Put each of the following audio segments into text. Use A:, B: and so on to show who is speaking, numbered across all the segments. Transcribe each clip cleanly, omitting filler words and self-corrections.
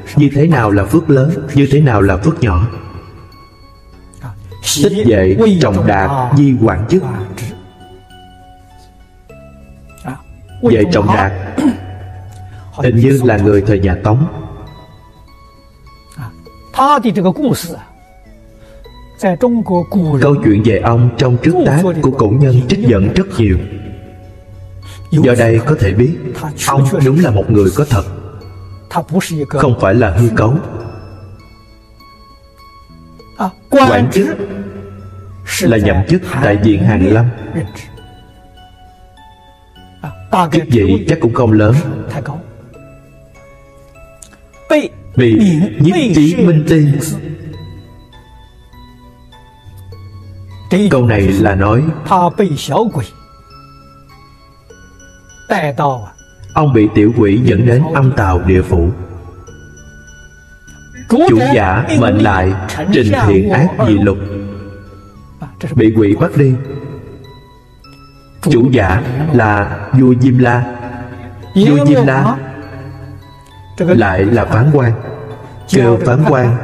A: như thế nào là phước lớn, như thế nào là phước nhỏ. Tích vệ trọng đạt di quản chức. Vệ trọng đạt hình như là người thời nhà Tống. Câu chuyện về ông trong trước tác của cổ nhân trích dẫn rất nhiều. Do đây có thể biết ông đúng là một người có thật, không phải là hư cấu. Quản chức là nhậm chức tại Viện Hàn Lâm. Chức vị chắc cũng không lớn. Bị nhiếp trí minh ti. Câu này là nói ông bị tiểu quỷ dẫn đến âm tào địa phủ. Chủ giả mệnh lại trình thiện ác dị lục, bị quỷ bắt đi. Chủ giả là vua Diêm La. Vua Diêm La lại là phán quan, kêu phán quan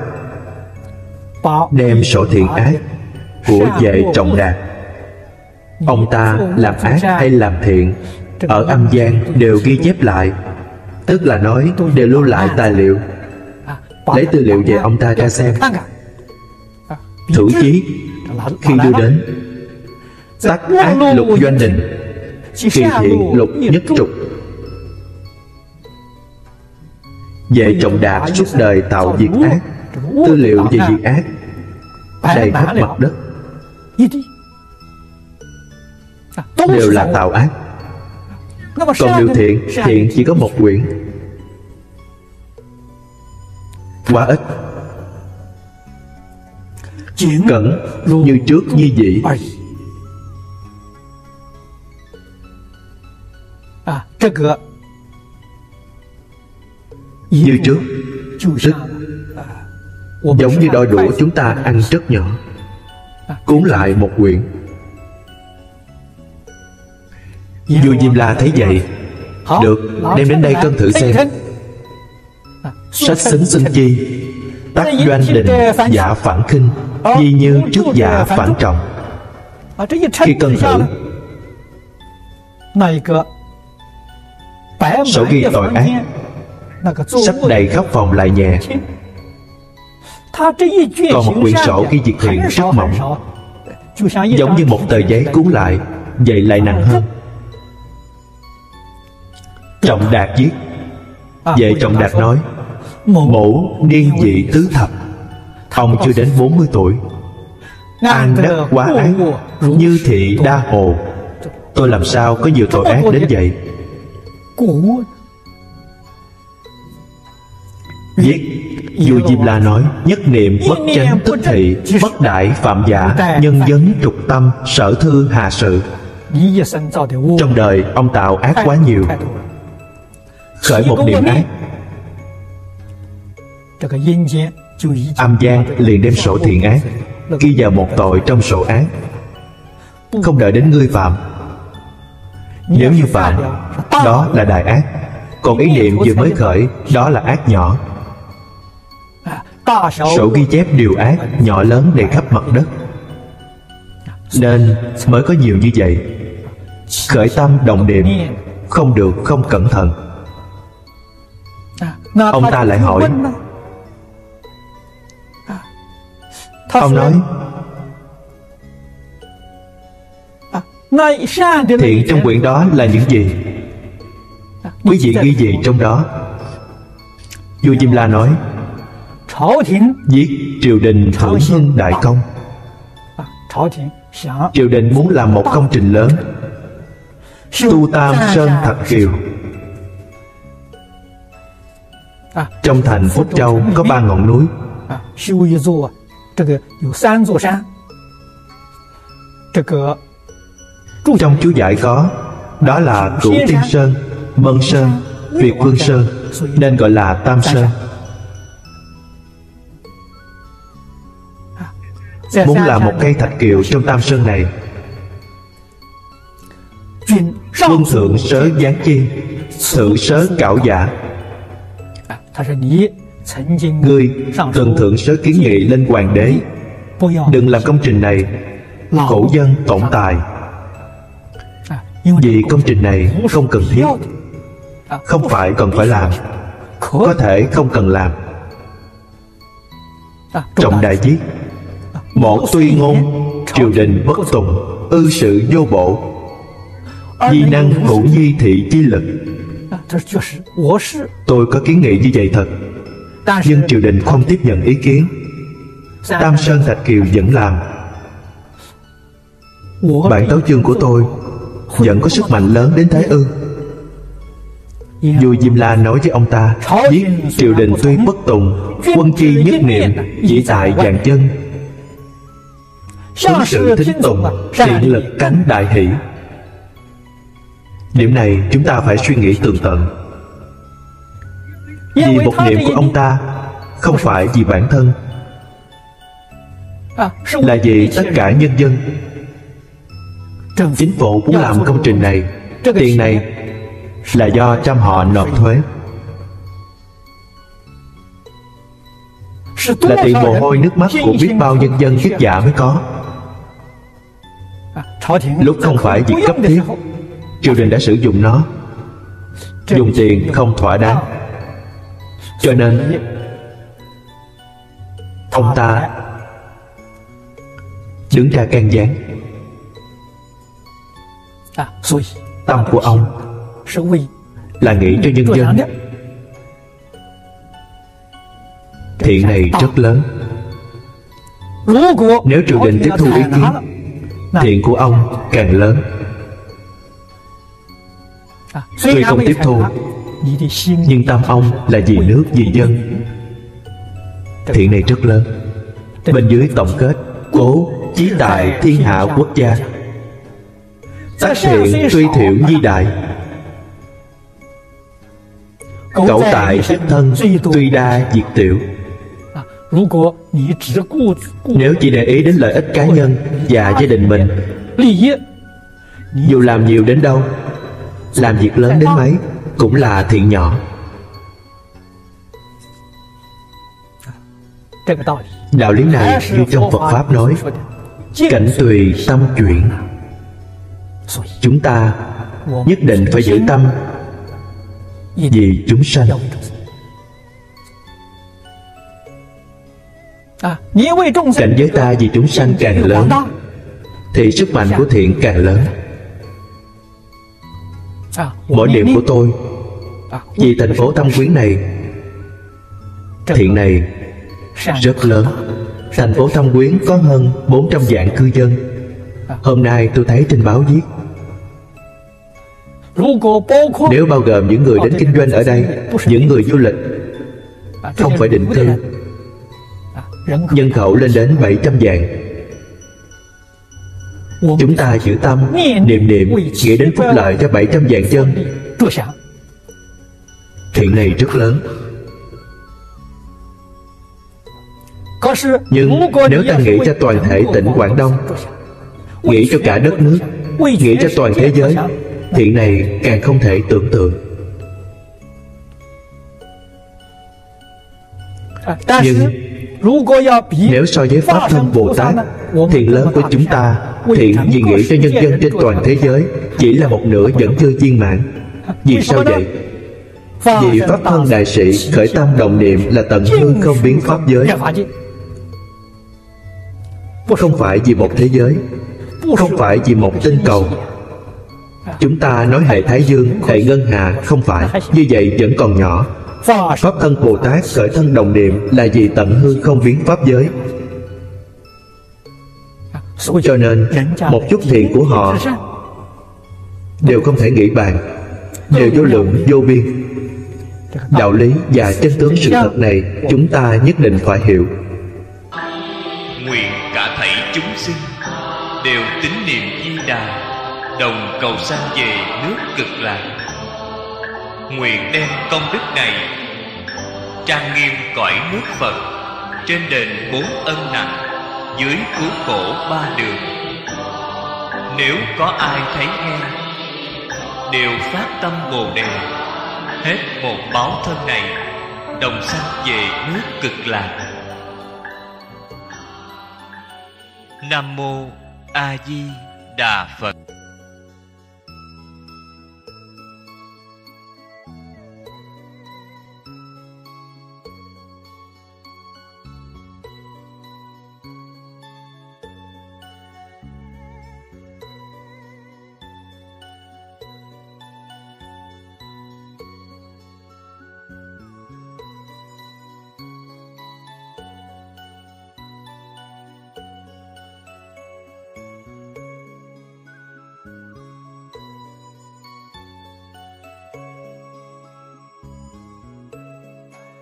A: đem sổ thiện ác của Vệ Trọng Đạt, ông ta làm ác hay làm thiện, ở âm gian đều ghi chép lại. Tức là nói đều lưu lại tài liệu, lấy tư liệu về ông ta ra xem. Thử chí khi đưa đến tắc ác lục doanh đình, kỳ thiện lục nhất trục. Vệ Trọng Đạt suốt đời tạo việc ác, tư liệu về việc ác đầy khắp mặt đất, đều là tạo ác. Còn điều thiện, thiện chỉ có một quyển, quá ít. Cẩn như trước như dĩ. Như trước tức giống như đôi đũa chúng ta ăn rất nhỏ, cuốn lại một quyển. Vua Diêm La thấy vậy, được, đem đến đây cân thử xem. Sách xính sinh chi, tắc doanh đình giả phản khinh, di như trước giả phản trọng. Khi cân thử, sổ ghi tội ác sắp đầy khắp phòng lại nhẹ, còn một quyển sổ ghi việc thiện rất mỏng, giống như một tờ giấy cuốn lại, vậy lại nặng hơn. Trọng Đạt viết. Vệ Trọng Đạt nói mẫu niên dị tứ thập, ông chưa đến 40 tuổi. An đắc quá ác, như thị đa hồ. Tôi làm sao có nhiều tội ác đến vậy? Viết. Vua Diêm La nói nhất niệm bất chánh tức thị, bất đại phạm giả, nhân vấn trục tâm, sở thư hà sự. Trong đời ông tạo ác quá nhiều, khởi một niệm ác, âm gian liền đem sổ thiện ác ghi vào một tội trong sổ ác, không đợi đến ngươi phạm. Nếu như phạm, đó là đại ác, còn ý niệm vừa mới khởi, đó là ác nhỏ. Sổ ghi chép điều ác nhỏ lớn đầy khắp mặt đất, nên mới có nhiều như vậy. Khởi tâm đồng niệm không được không cẩn thận. Ông ta lại hỏi. Ông nói thiện trong quyển đó là những gì? Quý vị ghi gì trong đó? Vua Diêm La nói viết triều đình thưởng hưng đại công. Triều đình muốn làm một công trình lớn, tu Tam Sơn Thạch Kiều. Trong thành Phúc Châu có 3 ngọn núi. Trong chú giải có, đó là Cửu Tiên Sơn, Mân Sơn, Việt Vương Sơn, nên gọi là Tam Sơn. Muốn làm một cây thạch kiều trong Tam Sơn này, quân thượng sớ giáng chi, thượng sớ cảo giả. Ngươi từng thượng sớ kiến nghị lên hoàng đế đừng làm công trình này, khổ dân tổn tài, vì công trình này không cần thiết, không phải cần phải làm, có thể không cần làm. Trọng Đại viết: Mộ tuy ngôn, triều đình bất tùng, ư sự vô bộ, di năng hữu nhi thị chi lực. Tôi có kiến nghị như vậy thật, nhưng triều đình không tiếp nhận ý kiến. Tam Sơn Thạch Kiều vẫn làm. Bản tấu chương của tôi vẫn có sức mạnh lớn đến thế ư? Vua Diêm La nói với ông ta: viết triều đình tuy bất tùng, quân chi nhất niệm, chỉ tại vạn chân. Ứng sự thính tùng, thiện lực cánh đại hỷ. Điểm này chúng ta phải suy nghĩ tường tận. Vì một niệm của ông ta, không phải vì bản thân, là vì tất cả nhân dân. Chính phủ muốn làm công trình này, tiền này là do trăm họ nộp thuế, là tiền mồ hôi nước mắt của biết bao nhân dân vất vả mới có. Lúc không phải việc cấp thiết, triều đình đã sử dụng nó, dùng tiền không thỏa đáng, cho nên ông ta đứng ra can gián. Tâm của ông là nghĩ cho nhân dân. Thiện này rất lớn. Nếu triều đình tiếp thu ý kiến, thiện của ông càng lớn. Tuy không tiếp thu, nhưng tâm ông là vì nước vì dân. Thiện này rất lớn. Bên dưới tổng kết: cố chí tại thiên hạ quốc gia, tác thiện tuy thiểu nhi đại, cẩu tại đích thân tuy đa diệt tiểu. Nếu chỉ để ý đến lợi ích cá nhân và gia đình mình, dù làm nhiều đến đâu, làm việc lớn đến mấy, cũng là thiện nhỏ. Đạo lý này như trong Phật Pháp nói: cảnh tùy tâm chuyển. Chúng ta nhất định phải giữ tâm vì chúng sanh. Cảnh giới ta vì chúng sanh càng lớn, thì sức mạnh của thiện càng lớn. Mỗi niệm của tôi vì thành phố Thâm Quyến này, thiện này rất lớn. Thành phố Thâm Quyến có hơn 400 vạn cư dân. Hôm nay tôi thấy trên báo viết, nếu bao gồm những người đến kinh doanh ở đây, những người du lịch, không phải định cư, nhân khẩu lên đến 700 vạn. Chúng ta giữ tâm, niệm niệm, nghĩ đến phúc lợi cho 700 vạn dân. Thiện này rất lớn. Nhưng nếu ta nghĩ cho toàn thể tỉnh Quảng Đông, nghĩ cho cả đất nước, nghĩ cho toàn thế giới, thiện này càng không thể tưởng tượng. Nhưng nếu so với Pháp Thân Bồ Tát, thiện lớn của chúng ta, thiện vì nghĩ cho nhân dân trên toàn thế giới, chỉ là một nửa vẫn chưa viên mãn. Vì sao vậy? Vì Pháp Thân Đại Sĩ khởi tâm động niệm là tận hư không biến Pháp giới. Không phải vì một thế giới, không phải vì một tinh cầu. Chúng ta nói hệ Thái Dương, hệ Ngân Hà, không phải. Như vậy vẫn còn nhỏ. Pháp Thân Bồ Tát khởi thân động niệm là vì tận hư không biến Pháp giới. Cho nên một chút thiện của họ đều không thể nghĩ bàn, đều vô lượng vô biên. Đạo lý và chân tướng sự thật này chúng ta nhất định phải hiểu.
B: Nguyện cả thảy chúng sinh đều tín niệm Di Đà, đồng cầu sanh về nước Cực Lạc. Nguyện đem công đức này trang nghiêm cõi nước Phật, trên đền 4 ân nặng, dưới cứu khổ 3 đường. Nếu có ai thấy nghe, đều phát tâm Bồ Đề, hết một báo thân này đồng sanh về nước Cực Lạc. Nam mô A Di Đà Phật.